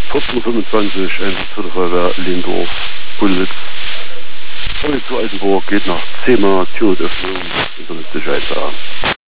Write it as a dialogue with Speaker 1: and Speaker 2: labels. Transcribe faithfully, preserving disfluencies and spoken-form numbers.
Speaker 1: vierzehn Uhr fünfundzwanzig, Einsatzführer Feuerwehr Lehndorf, Bullwitz. Und zu Altenburg geht nach Zehmer, Türöffnung, und dann ist Bescheid da.